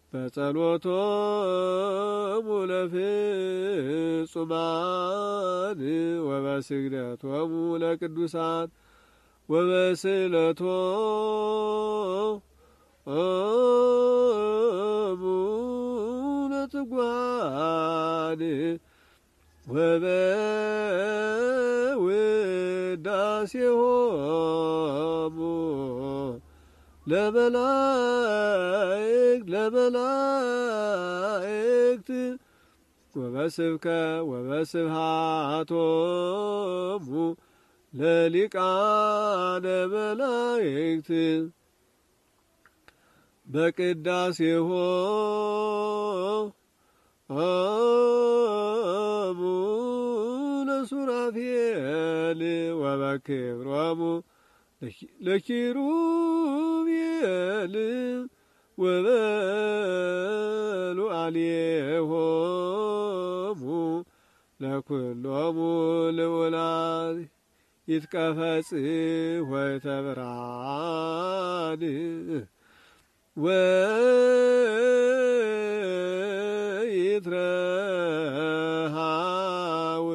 በጸሎቶሙ ለፍጹማን ወበስግደቶሙ ለቅዱሳን ወበስእለቶሙ ለትጓን ወበውዳሴሆሙ ለመላእክት ወበስብሐቶሙ ለሊቃነ መላእክት በቅዳሴሆሙ ለሱራፌል ወበክብሮሙ ለኪሩቤል ወበሉዓሌሆሙ ለኩሎሙ ልዑላን ይትቀፈጽሕ ወይተብራን ወይትረሃው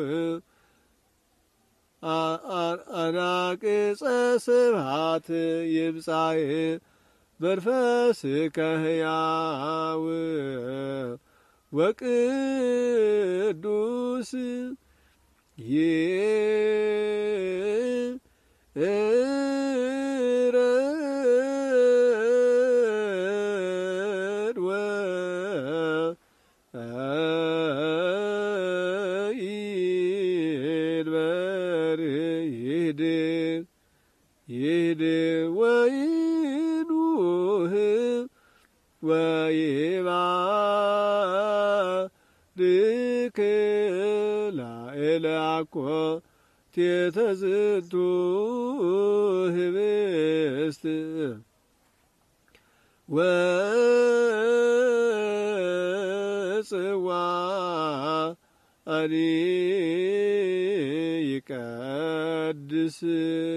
አናቅጸ ስብሐት ይብጻእ መንፈስከ ሕያው ወቅዱስ ይረድ ወይድበር ይህድ ወይኑህ ወይባርክ ላዕለ አኮቴተ ዝንቱ ህብስት ወጽዋኒ ይቀድስ